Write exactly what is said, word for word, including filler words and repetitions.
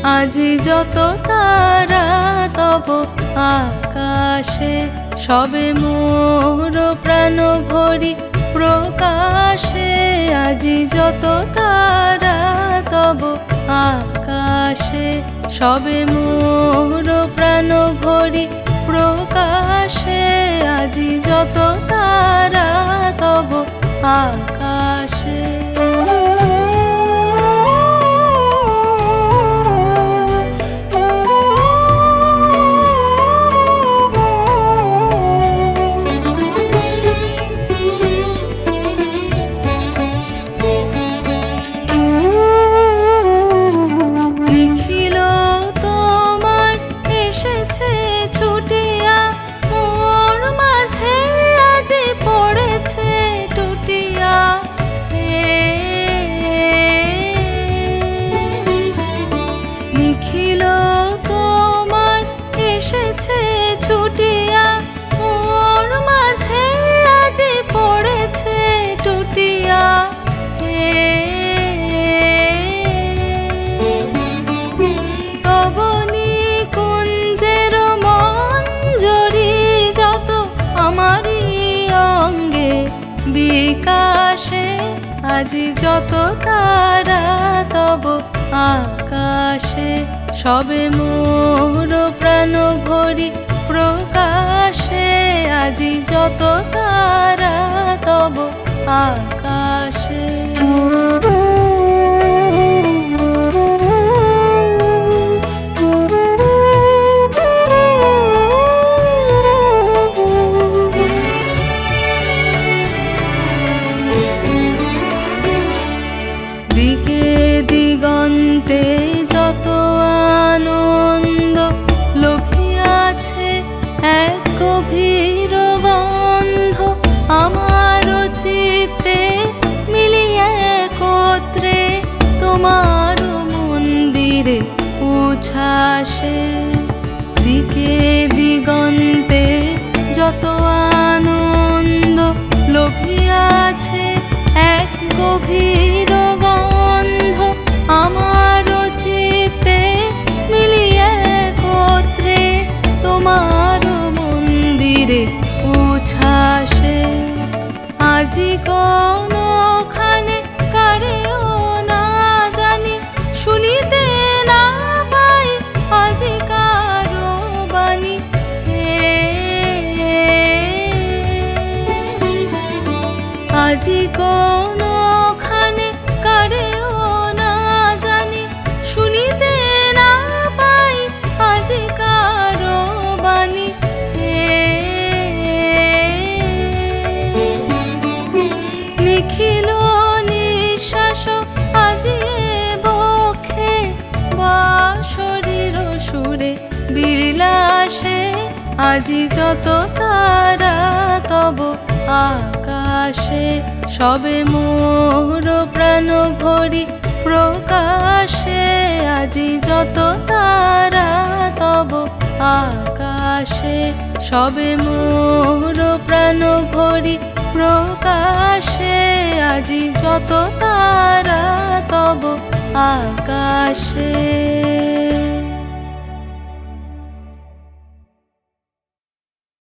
আজি যত তারা তব আকাশে, সবে মোর প্রাণ ভরি প্রকাশে। আজি যত তারা তব আকাশে, সবে মোর প্রাণ ভরি প্রকাশে। আজি যত তারা তব আকাশে। ছুটিয়া মোর মাঝে আজি পড়েছে টুটিয়া। নিখিল তোমার এসেছে ছুটিয়া, মোর মাঝে আজি পড়েছে টুটিয়া। বিকাশে আজি যত তারা তব আকাশে, সবে মোর প্রাণ ভরি প্রকাশে। আজি যত তারা তব আকাশে। দিকে দিগন্তে যত আনন্দ লোভিয়াছে এক গভীর গন্ধ, আমার চিত্তে মিলিয়ে একত্রে তোমার মন্দিরে উচ্ছ্বাসে। দিকে দিগন্তে যত আনন্দ লোভিয়াছে এক গভীর গন্ধ, আমার চিত্তে মিলিয়ে একত্রে তোমার মন্দিরে উচ্ছ্বাসে। আজি কোনখানে কারেও না জানি, শুনিতে না পাই আজি কারো বাণী। আজি কোনখানে কারেও না জানি, শুনিতে না পাই আজি কারো বাণী। নিখিল নিঃশ্বাস আজি বক্ষে, বা শরীর সুরে বিলাসে। আজি যত তারা তব আকাশে, সবে মোর প্রাণ ভরি প্রকাশে। আজি যত তারা তব আকাশে, সবে মোর প্রাণ ভরি প্রকাশে। আজি যত তারা তব আকাশে।